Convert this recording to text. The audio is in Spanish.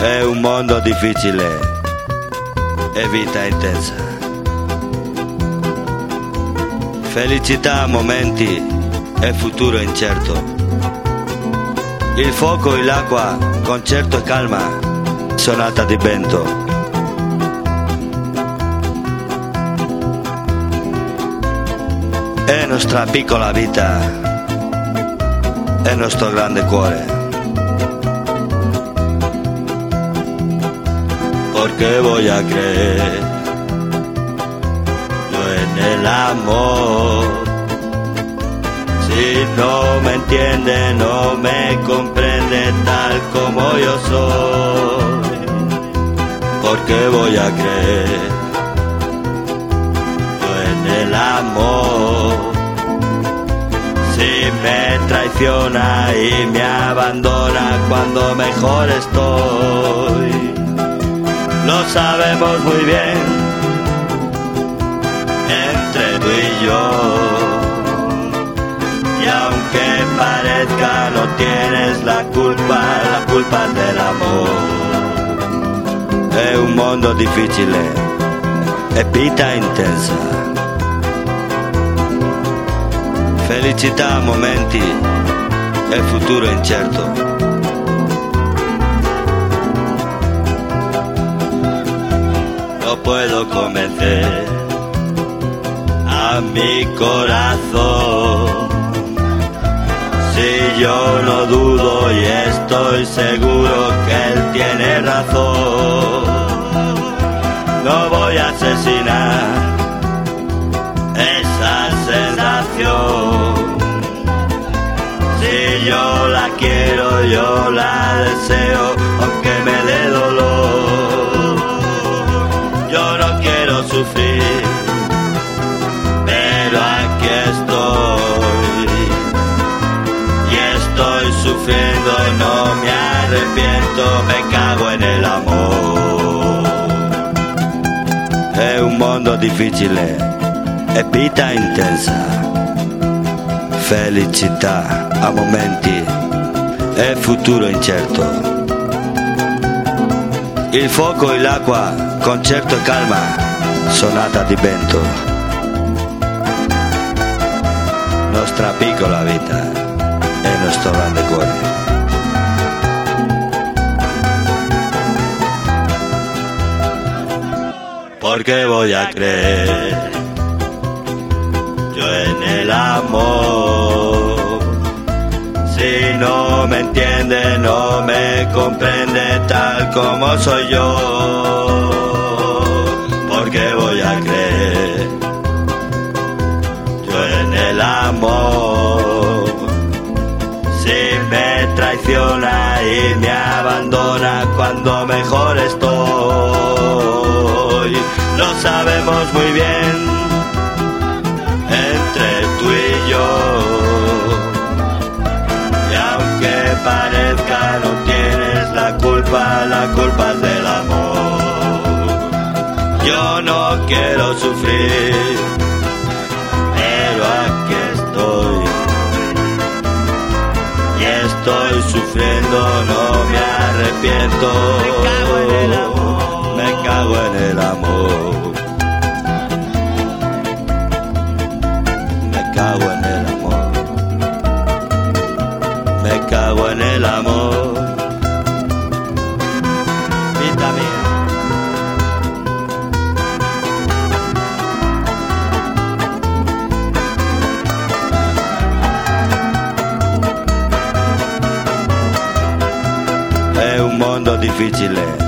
È un mondo difficile e vita intensa. Felicità a momenti e futuro incerto. Il fuoco e l'acqua, concerto e calma, sonata di vento. È nostra piccola vita, è nostro grande cuore. Porque voy a creer yo en el amor. Si no me entiende, no me comprende tal como yo soy. Porque voy a creer yo en el amor. Si me traiciona y me abandona cuando mejor estoy. Lo sabemos muy bien, entre tú y yo. Y aunque parezca no tienes la culpa es del amor. È un mondo difficile e vita intensa. Felicità a momenti e futuro incerto. No puedo convencer a mi corazón. Si yo no dudo y estoy seguro que él tiene razón. No voy a asesinar esa sensación. Si yo la quiero, yo la deseo, aunque me dé dolor. Yo no quiero sufrir, pero aquí estoy. Y estoy sufriendo y no me arrepiento, me cago en el amor. È un mondo difficile e vita intensa. Felicità a momenti e futuro incerto. Il fuoco e l'acqua, concerto e calma, sonata di vento. Nostra piccola vita e nostro grande cuore. Porque voy a creer yo en el amor. Si no me entiende, no me comprende tal como soy yo. Porque voy a creer yo en el amor. Si me traiciona y me abandona cuando mejor estoy. Lo sabemos muy bien, entre tú y yo. Parezca no tienes la culpa es del amor. Yo no quiero sufrir, pero aquí estoy. Y estoy sufriendo, no me arrepiento. Me cago en el amor. Me cago en el amor. Me cago en el amor. Me cago en el amor. Vida mía. È un mondo difficile